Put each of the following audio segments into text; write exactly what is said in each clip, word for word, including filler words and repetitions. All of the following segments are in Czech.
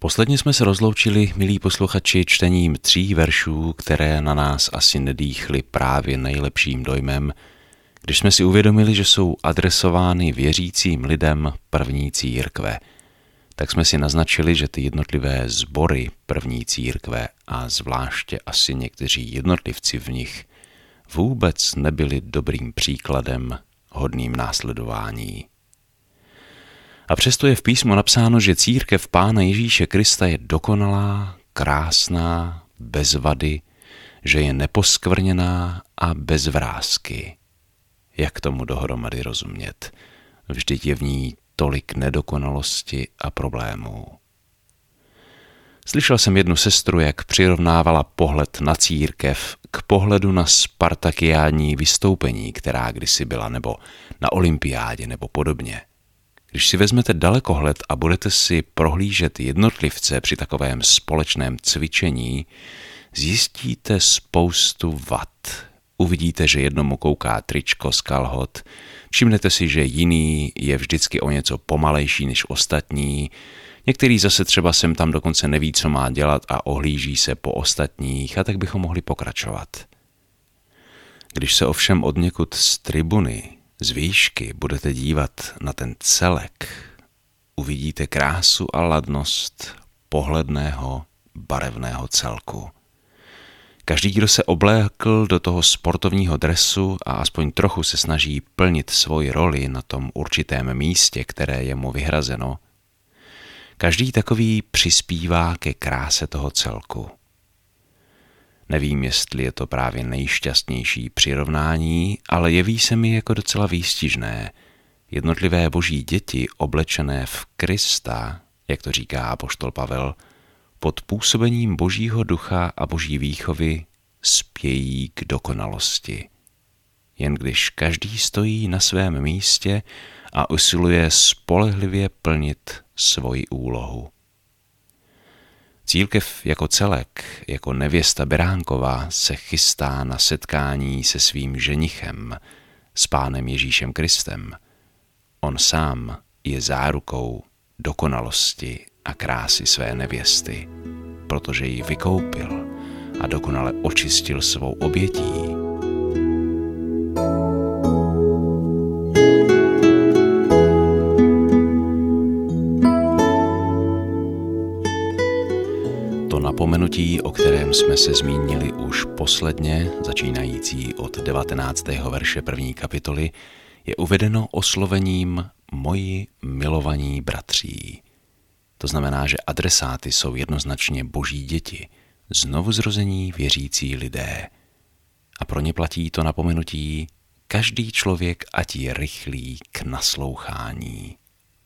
Posledně jsme se rozloučili, milí posluchači, čtením tří veršů, které na nás asi nedýchly právě nejlepším dojmem, když jsme si uvědomili, že jsou adresovány věřícím lidem první církve. Tak jsme si naznačili, že ty jednotlivé sbory první církve a zvláště asi někteří jednotlivci v nich vůbec nebyli dobrým příkladem hodným následování. A přesto je v písmu napsáno, že církev Pána Ježíše Krista je dokonalá, krásná, bez vady, že je neposkvrněná a bez vrásky. Jak tomu dohromady rozumět? Vždyť je v ní tolik nedokonalosti a problémů. Slyšel jsem jednu sestru, jak přirovnávala pohled na církev k pohledu na spartakiádní vystoupení, která kdysi byla, nebo na olympiádě, nebo podobně. Když si vezmete dalekohled a budete si prohlížet jednotlivce při takovém společném cvičení, zjistíte spoustu vad. Uvidíte, že jednomu kouká tričko z kalhot, všimnete si, že jiný je vždycky o něco pomalejší než ostatní, některý zase třeba sem tam dokonce neví, co má dělat a ohlíží se po ostatních, a tak bychom mohli pokračovat. Když se ovšem odněkud z tribuny, z výšky budete dívat na ten celek, uvidíte krásu a ladnost pohledného, barevného celku. Každý, kdo se oblékl do toho sportovního dresu a aspoň trochu se snaží plnit svoji roli na tom určitém místě, které je mu vyhrazeno, každý takový přispívá ke kráse toho celku. Nevím, jestli je to právě nejšťastnější přirovnání, ale jeví se mi jako docela výstižné. Jednotlivé boží děti oblečené v Krista, jak to říká apoštol Pavel, pod působením božího ducha a boží výchovy spějí k dokonalosti. Jen když každý stojí na svém místě a usiluje spolehlivě plnit svoji úlohu. Církev jako celek, jako nevěsta beránková, se chystá na setkání se svým ženichem, s Pánem Ježíšem Kristem. On sám je zárukou dokonalosti a krásy své nevěsty, protože ji vykoupil a dokonale očistil svou obětí. To napomenutí, o kterém jsme se zmínili už posledně, začínající od devatenáctého verše první kapitoly, je uvedeno oslovením moji milovaní bratří. To znamená, že adresáty jsou jednoznačně boží děti, znovuzrození věřící lidé. A pro ně platí to napomenutí, každý člověk ať je rychlý k naslouchání.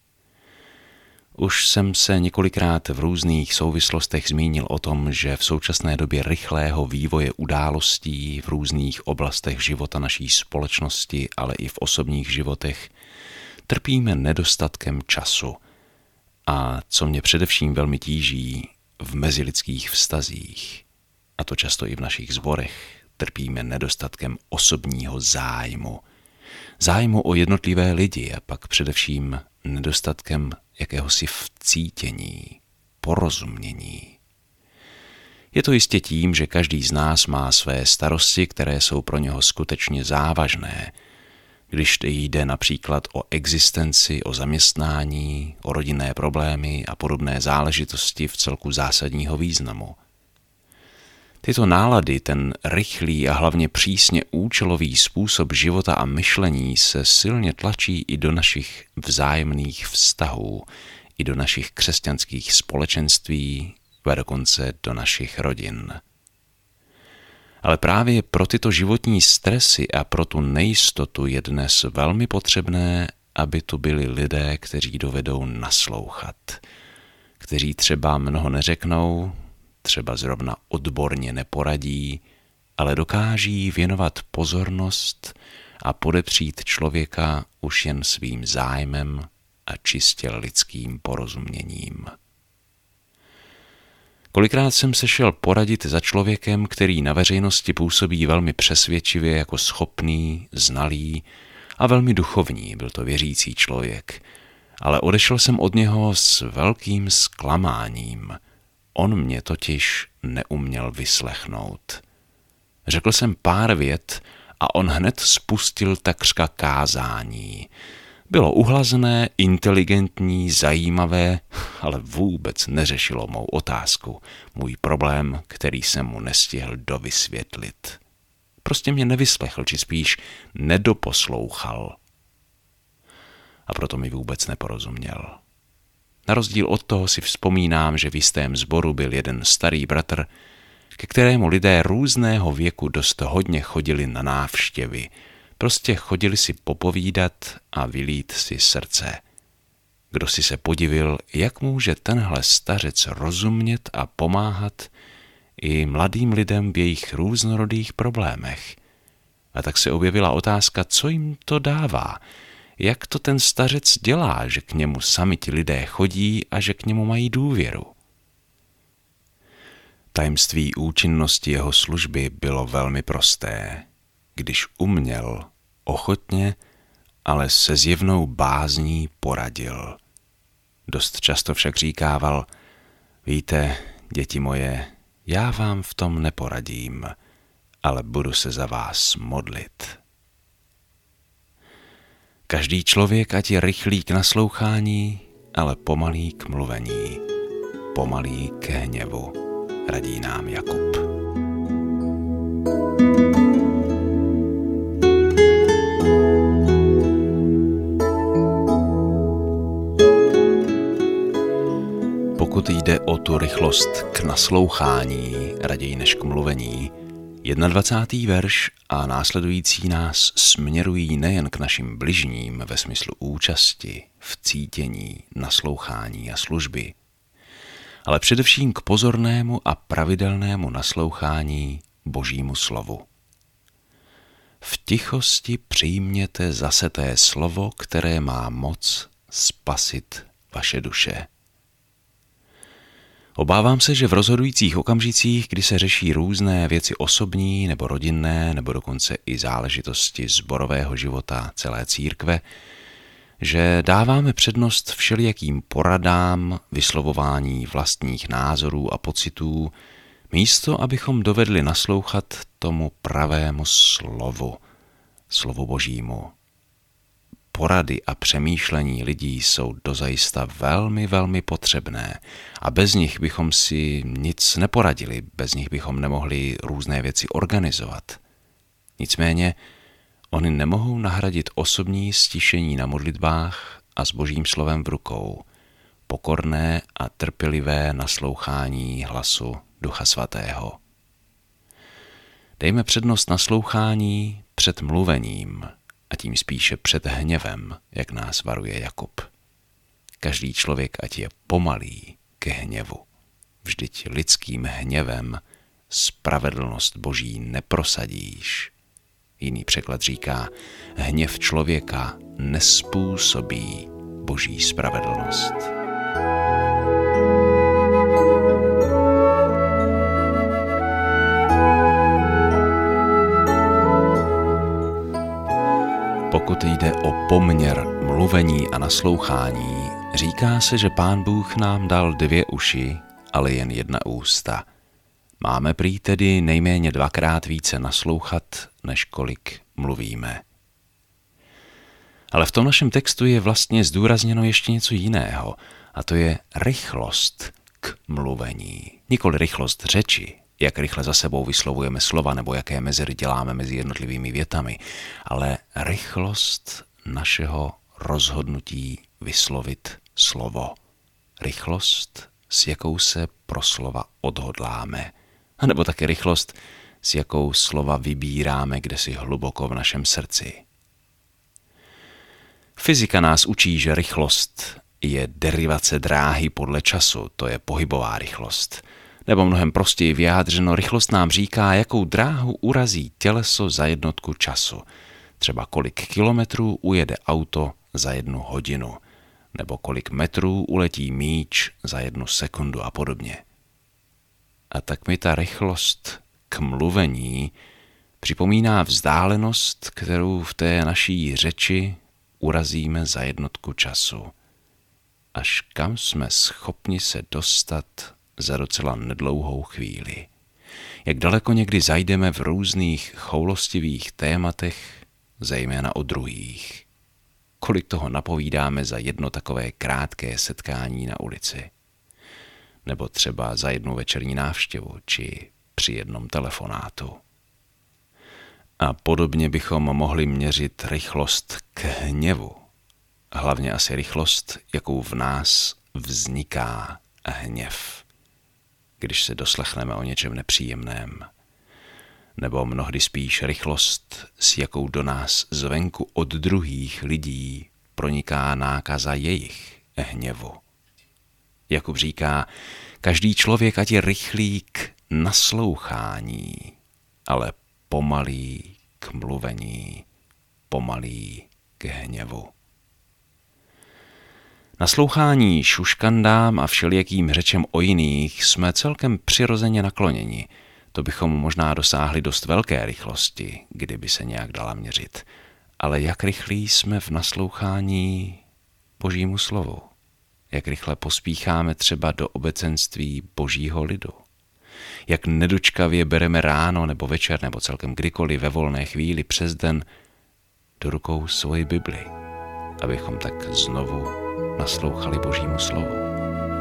Už jsem se několikrát v různých souvislostech zmínil o tom, že v současné době rychlého vývoje událostí v různých oblastech života naší společnosti, ale i v osobních životech, trpíme nedostatkem času. A co mě především velmi tíží, v mezilidských vztazích, a to často i v našich sborech, trpíme nedostatkem osobního zájmu. Zájmu o jednotlivé lidi a pak především nedostatkem jakéhosi vcítění, porozumění. Je to jistě tím, že každý z nás má své starosti, které jsou pro něho skutečně závažné, když jde například o existenci, o zaměstnání, o rodinné problémy a podobné záležitosti v celku zásadního významu. Tyto nálady, ten rychlý a hlavně přísně účelový způsob života a myšlení se silně tlačí i do našich vzájemných vztahů, i do našich křesťanských společenství, a dokonce do našich rodin. Ale právě pro tyto životní stresy a pro tu nejistotu je dnes velmi potřebné, aby tu byli lidé, kteří dovedou naslouchat, kteří třeba mnoho neřeknou, třeba zrovna odborně neporadí, ale dokáží věnovat pozornost a podepřít člověka už jen svým zájmem a čistě lidským porozuměním. Kolikrát jsem se šel poradit za člověkem, který na veřejnosti působí velmi přesvědčivě jako schopný, znalý a velmi duchovní, byl to věřící člověk. ale odešel jsem od něho s velkým zklamáním. On mě totiž neuměl vyslechnout. Řekl jsem pár vět a on hned spustil takřka kázání. Bylo uhlazené, inteligentní, zajímavé, ale vůbec neřešilo mou otázku, můj problém, který jsem mu nestihl dovysvětlit. Prostě mě nevyslechl, či spíš nedoposlouchal. A proto mi vůbec neporozuměl. Na rozdíl od toho si vzpomínám, že v jistém sboru byl jeden starý bratr, ke kterému lidé různého věku dost hodně chodili na návštěvy. Prostě chodili si popovídat a vylít si srdce. Kdo si se podivil, jak může tenhle stařec rozumět a pomáhat i mladým lidem v jejich různorodých problémech. A tak se objevila otázka, co jim to dává, jak to ten stařec dělá, že k němu sami ti lidé chodí a že k němu mají důvěru. Tajemství účinnosti jeho služby bylo velmi prosté. Když uměl, ochotně, ale se zjevnou bázní poradil. Dost často však říkával, víte, děti moje, já vám v tom neporadím, ale budu se za vás modlit. Každý člověk ať je rychlý k naslouchání, ale pomalý k mluvení, pomalý k hněvu, radí nám Jakub. Pokud jde o tu rychlost k naslouchání, raději než k mluvení, dvacátý první verš a následující nás směrují nejen k našim bližním ve smyslu účasti, vcítění, naslouchání a služby, ale především k pozornému a pravidelnému naslouchání Božímu slovu. V tichosti přijměte zaseté slovo, které má moc spasit vaše duše. Obávám se, že v rozhodujících okamžicích, kdy se řeší různé věci osobní nebo rodinné, nebo dokonce i záležitosti sborového života celé církve, že dáváme přednost všelijakým poradám, vyslovování vlastních názorů a pocitů, místo abychom dovedli naslouchat tomu pravému slovu, slovu Božímu. Porady a přemýšlení lidí jsou dozajista velmi, velmi potřebné a bez nich bychom si nic neporadili, bez nich bychom nemohli různé věci organizovat. Nicméně, oni nemohou nahradit osobní stišení na modlitbách a s Božím slovem v rukou, pokorné a trpělivé naslouchání hlasu Ducha Svatého. Dejme přednost naslouchání před mluvením, a tím spíše před hněvem, jak nás varuje Jakub. Každý člověk ať je pomalý ke hněvu. Vždyť lidským hněvem spravedlnost Boží neprosadíš. Jiný překlad říká, hněv člověka nespůsobí Boží spravedlnost. Pokud jde o poměr mluvení a naslouchání, říká se, že Pán Bůh nám dal dvě uši, ale jen jedna ústa. Máme prý tedy nejméně dvakrát více naslouchat, než kolik mluvíme. Ale v tom našem textu je vlastně zdůrazněno ještě něco jiného, a to je rychlost k mluvení. Nikoli rychlost řeči, jak rychle za sebou vyslovujeme slova nebo jaké mezery děláme mezi jednotlivými větami, ale rychlost našeho rozhodnutí vyslovit slovo. Rychlost, s jakou se pro slova odhodláme, a nebo také rychlost, s jakou slova vybíráme kdesi hluboko v našem srdci. Fyzika nás učí, že rychlost je derivace dráhy podle času, to je pohybová rychlost. Nebo mnohem prostěji vyjádřeno, rychlost nám říká, jakou dráhu urazí těleso za jednotku času. Třeba kolik kilometrů ujede auto za jednu hodinu, nebo kolik metrů uletí míč za jednu sekundu a podobně. A tak mi ta rychlost k mluvení připomíná vzdálenost, kterou v té naší řeči urazíme za jednotku času. až kam jsme schopni se dostat za docela nedlouhou chvíli. Jak daleko někdy zajdeme v různých choulostivých tématech, zejména o druhých. Kolik toho napovídáme za jedno takové krátké setkání na ulici. Nebo třeba za jednu večerní návštěvu, či při jednom telefonátu. A podobně bychom mohli měřit rychlost k hněvu. Hlavně asi rychlost, jakou v nás vzniká hněv, když se doslechneme o něčem nepříjemném. Nebo mnohdy spíš rychlost, s jakou do nás zvenku od druhých lidí proniká nákaza jejich hněvu. Jakub říká, každý člověk ať je rychlý k naslouchání, ale pomalý k mluvení, pomalý k hněvu. Naslouchání šuškandám a všelijakým řečem o jiných jsme celkem přirozeně nakloněni. To bychom možná dosáhli dost velké rychlosti, kdyby se nějak dala měřit. Ale jak rychlí jsme v naslouchání Božímu slovu? Jak rychle pospícháme třeba do obecenství Božího lidu? Jak nedočkavě bereme ráno nebo večer nebo celkem kdykoliv ve volné chvíli přes den do rukou svoji Bibli, abychom tak znovu naslouchali Božímu slovu.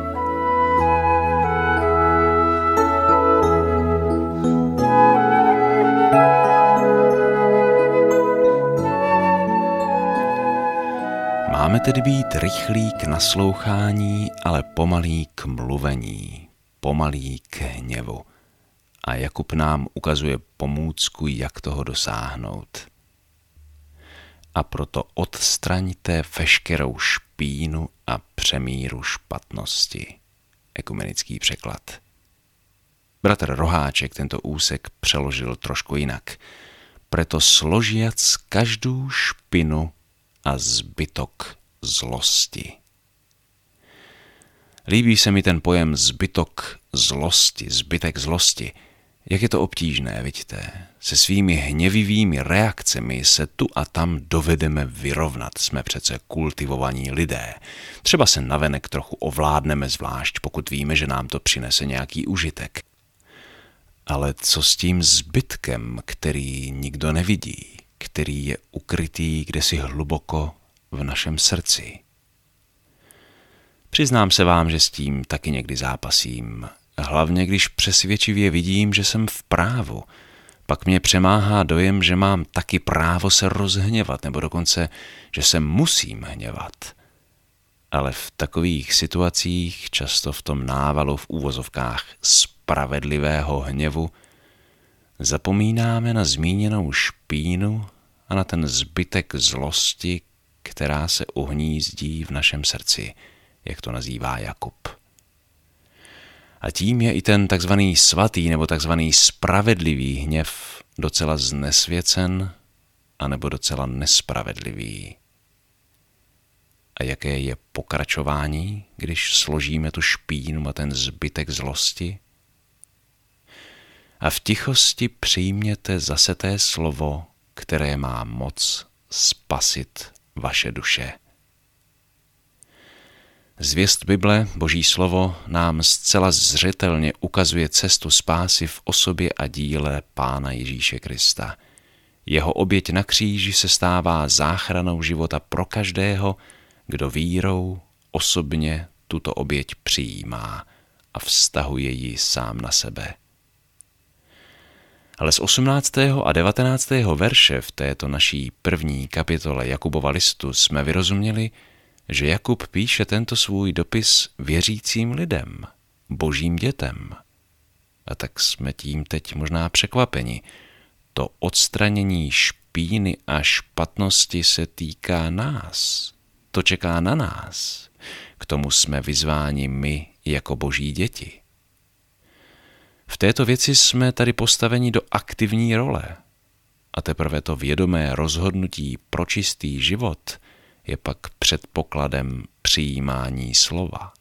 Máme tedy být rychlí k naslouchání, ale pomalí k mluvení, pomalí k hněvu. A Jakub nám ukazuje pomůcku, jak toho dosáhnout. A proto odstraňte veškerou špínu a přemíru špatnosti. Ekumenický překlad. Bratr Roháček tento úsek přeložil trošku jinak. Preto složiac každou špinu a zbytok zlosti. Líbí se mi ten pojem zbytok zlosti, zbytek zlosti. Jak je to obtížné, vidíte? Se svými hněvivými reakcemi se tu a tam dovedeme vyrovnat. Jsme přece kultivovaní lidé. Třeba se navenek trochu ovládneme, zvlášť pokud víme, že nám to přinese nějaký užitek. Ale co s tím zbytkem, který nikdo nevidí, který je ukrytý kdesi hluboko v našem srdci? Přiznám se vám, že s tím taky někdy zápasím. Hlavně, když přesvědčivě vidím, že jsem v právu. Pak mě přemáhá dojem, že mám taky právo se rozhněvat, nebo dokonce, že se musím hněvat. Ale v takových situacích, často v tom návalu v úvozovkách spravedlivého hněvu, zapomínáme na zmíněnou špínu a na ten zbytek zlosti, která se uhnízdí v našem srdci, jak to nazývá Jakub. A tím je i ten takzvaný svatý nebo takzvaný spravedlivý hněv docela znesvěcen anebo docela nespravedlivý. A jaké je pokračování, když složíme tu špínu a ten zbytek zlosti? A v tichosti přijměte zase té slovo, které má moc spasit vaše duše. Zvěst Bible, Boží slovo, nám zcela zřetelně ukazuje cestu spásy v osobě a díle Pána Ježíše Krista. Jeho oběť na kříži se stává záchranou života pro každého, kdo vírou osobně tuto oběť přijímá a vztahuje ji sám na sebe. Ale z osmnáctého a devatenáctého verše v této naší první kapitole Jakubova listu jsme vyrozuměli, že Jakub píše tento svůj dopis věřícím lidem, božím dětem. A tak jsme tím teď možná překvapeni. To odstranění špíny a špatnosti se týká nás. To čeká na nás. K tomu jsme vyzváni my jako boží děti. V této věci jsme tady postaveni do aktivní role. A teprve to vědomé rozhodnutí pro čistý život je pak předpokladem přijímání slova.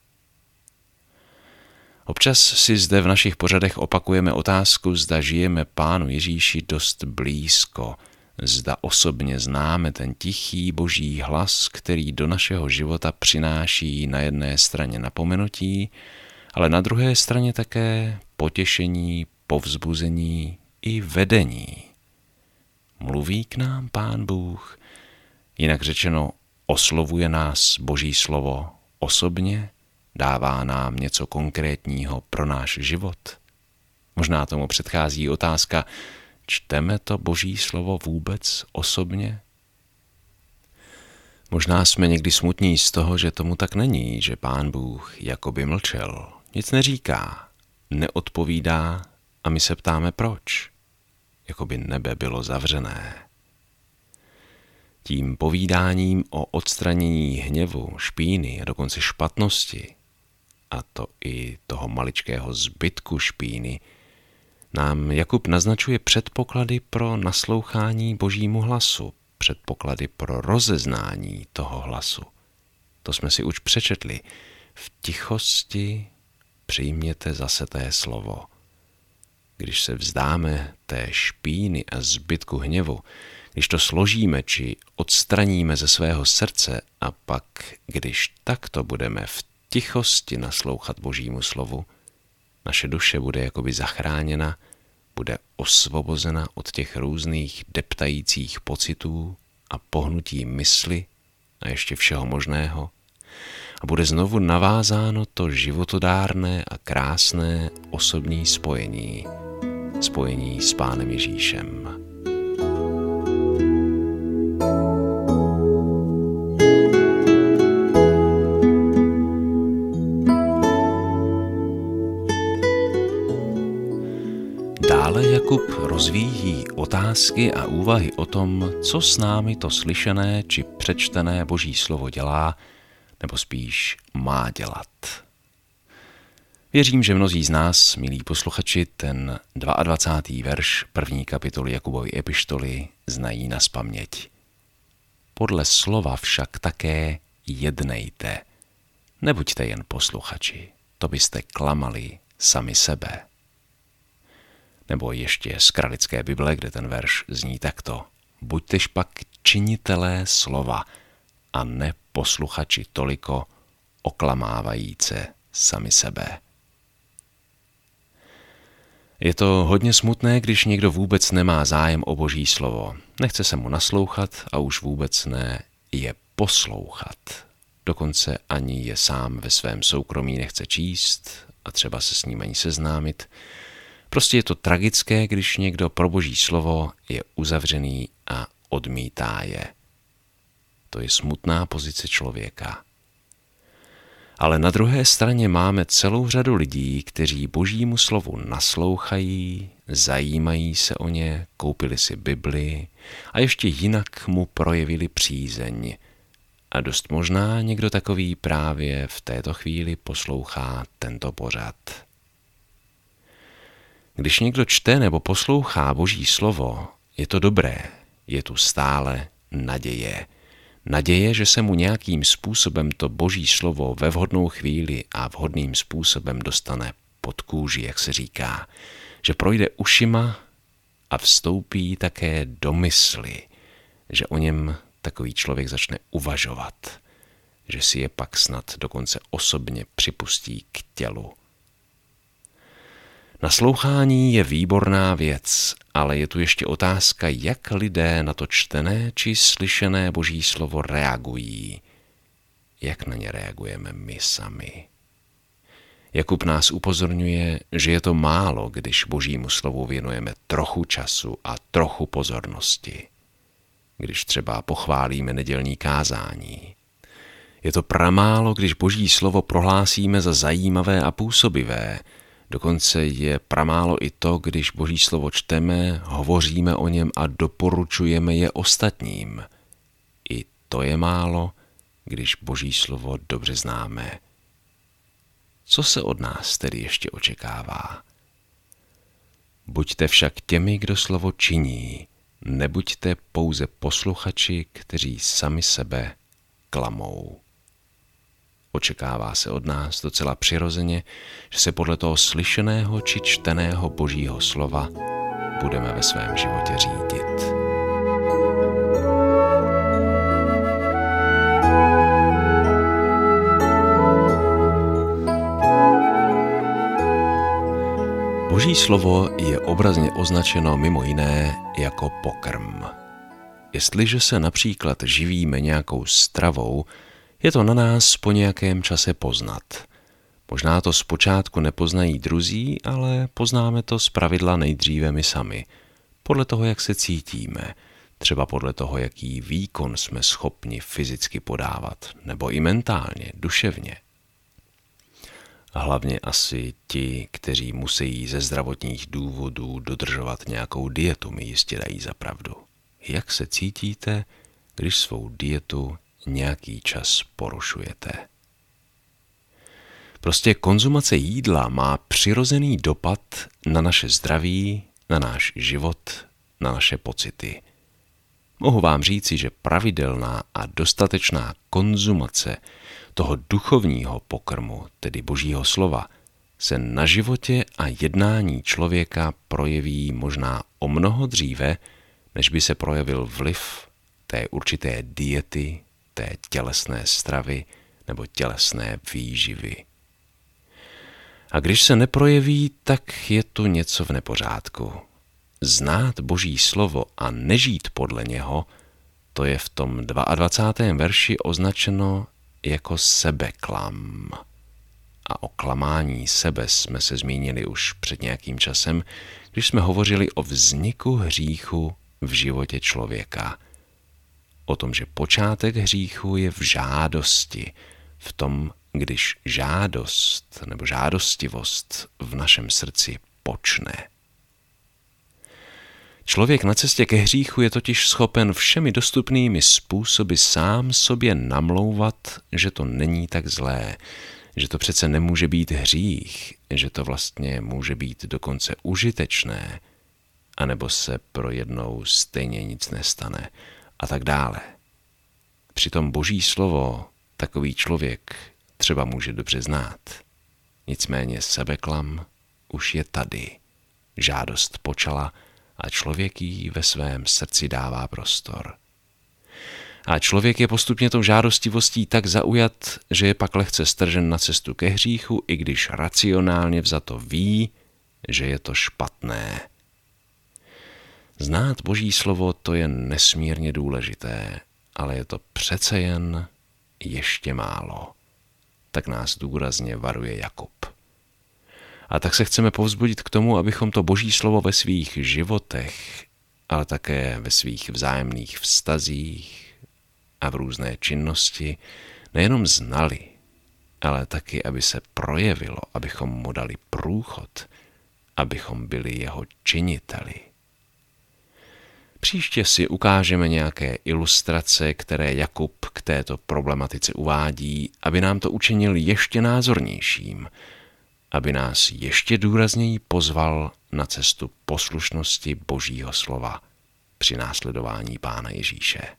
Občas si zde v našich pořadech opakujeme otázku, zda žijeme Pánu Ježíši dost blízko, zda osobně známe ten tichý boží hlas, který do našeho života přináší na jedné straně napomenutí, ale na druhé straně také potěšení, povzbuzení i vedení. Mluví k nám Pán Bůh, jinak řečeno oslovuje nás Boží slovo osobně, dává nám něco konkrétního pro náš život. Možná tomu předchází otázka, čteme to Boží slovo vůbec osobně? Možná jsme někdy smutní z toho, že tomu tak není, že Pán Bůh jakoby mlčel, nic neříká, neodpovídá a my se ptáme proč. Jakoby nebe bylo zavřené. Tím povídáním o odstranění hněvu, špíny a dokonce špatnosti, a to i toho maličkého zbytku špíny, nám Jakub naznačuje předpoklady pro naslouchání Božímu hlasu, předpoklady pro rozeznání toho hlasu. To jsme si už přečetli. V tichosti přijměte zase té slovo. Když se vzdáme té špíny a zbytku hněvu, když to složíme či odstraníme ze svého srdce a pak, když takto budeme v tichosti naslouchat Božímu slovu, naše duše bude jakoby zachráněna, bude osvobozena od těch různých deptajících pocitů a pohnutí mysli a ještě všeho možného a bude znovu navázáno to životodárné a krásné osobní spojení, spojení s Pánem Ježíšem. Dále Jakub rozvíjí otázky a úvahy o tom, co s námi to slyšené či přečtené Boží slovo dělá, nebo spíš má dělat. Věřím, že mnozí z nás, milí posluchači, ten dvacátý druhý verš první kapitoly Jakubovy epištoly znají nazpaměť. Podle slova však také jednejte. Nebuďte jen posluchači, to byste klamali sami sebe. Nebo ještě z Kralické Bible, kde ten verš zní takto. Buďtež pak činitelé slova a ne posluchači toliko, oklamávajíce sami sebe. Je to hodně smutné, když někdo vůbec nemá zájem o Boží slovo. Nechce se mu naslouchat a už vůbec ne je poslouchat. Dokonce ani je sám ve svém soukromí nechce číst a třeba se s ním ani seznámit. Prostě je to tragické, když někdo pro Boží slovo je uzavřený a odmítá je. To je smutná pozice člověka. Ale na druhé straně máme celou řadu lidí, kteří Božímu slovu naslouchají, zajímají se o ně, koupili si Bibli a ještě jinak mu projevili přízeň. A dost možná někdo takový právě v této chvíli poslouchá tento pořad. Když někdo čte nebo poslouchá Boží slovo, je to dobré, je tu stále naděje. Naděje, že se mu nějakým způsobem to Boží slovo ve vhodnou chvíli a vhodným způsobem dostane pod kůži, jak se říká, že projde ušima a vstoupí také do mysli, že o něm takový člověk začne uvažovat, že si je pak snad dokonce osobně připustí k tělu. Naslouchání je výborná věc, ale je tu ještě otázka, jak lidé na to čtené či slyšené Boží slovo reagují. Jak na ně reagujeme my sami. Jakub nás upozorňuje, že je to málo, když Božímu slovu věnujeme trochu času a trochu pozornosti. Když třeba pochválíme nedělní kázání. Je to pramálo, když Boží slovo prohlásíme za zajímavé a působivé. Dokonce je pramálo i to, když Boží slovo čteme, hovoříme o něm a doporučujeme je ostatním. I to je málo, když Boží slovo dobře známe. Co se od nás tedy ještě očekává? Buďte však těmi, kdo slovo činí, nebuďte pouze posluchači, kteří sami sebe klamou. Očekává se od nás docela přirozeně, že se podle toho slyšeného či čteného Božího slova budeme ve svém životě řídit. Boží slovo je obrazně označeno mimo jiné jako pokrm. Jestliže se například živíme nějakou stravou, je to na nás po nějakém čase poznat. Možná to zpočátku nepoznají druzí, ale poznáme to zpravidla nejdříve my sami. Podle toho, jak se cítíme, třeba podle toho, jaký výkon jsme schopni fyzicky podávat, nebo i mentálně, duševně. A hlavně asi ti, kteří musí ze zdravotních důvodů dodržovat nějakou dietu, mi jistě dají za pravdu. Jak se cítíte, když svou dietu nějaký čas porušujete? Prostě konzumace jídla má přirozený dopad na naše zdraví, na náš život, na naše pocity. Mohu vám říci, že pravidelná a dostatečná konzumace toho duchovního pokrmu, tedy Božího slova, se na životě a jednání člověka projeví možná o mnoho dříve, než by se projevil vliv té určité diety, té tělesné stravy nebo tělesné výživy. A když se neprojeví, tak je tu něco v nepořádku. Znát Boží slovo a nežít podle něho, to je v tom dvacátém druhém verši označeno jako sebeklam. A o klamání sebe jsme se zmínili už před nějakým časem, když jsme hovořili o vzniku hříchu v životě člověka. O tom, že počátek hříchu je v žádosti, v tom, když žádost nebo žádostivost v našem srdci počne. Člověk na cestě ke hříchu je totiž schopen všemi dostupnými způsoby sám sobě namlouvat, že to není tak zlé, že to přece nemůže být hřích, že to vlastně může být dokonce užitečné, anebo se pro jednou stejně nic nestane a tak dále. Přitom Boží slovo takový člověk třeba může dobře znát. Nicméně sebeklam už je tady. Žádost počala a člověk jí ve svém srdci dává prostor. A člověk je postupně tou žádostivostí tak zaujat, že je pak lehce stržen na cestu ke hříchu, i když racionálně vzato ví, že je to špatné. Znát Boží slovo, to je nesmírně důležité, ale je to přece jen ještě málo. Tak nás důrazně varuje Jakub. A tak se chceme povzbudit k tomu, abychom to Boží slovo ve svých životech, ale také ve svých vzájemných vztazích a v různé činnosti nejenom znali, ale taky, aby se projevilo, abychom mu dali průchod, abychom byli jeho činiteli. Příště si ukážeme nějaké ilustrace, které Jakub k této problematice uvádí, aby nám to učinil ještě názornějším, aby nás ještě důrazněji pozval na cestu poslušnosti Božího slova při následování Pána Ježíše.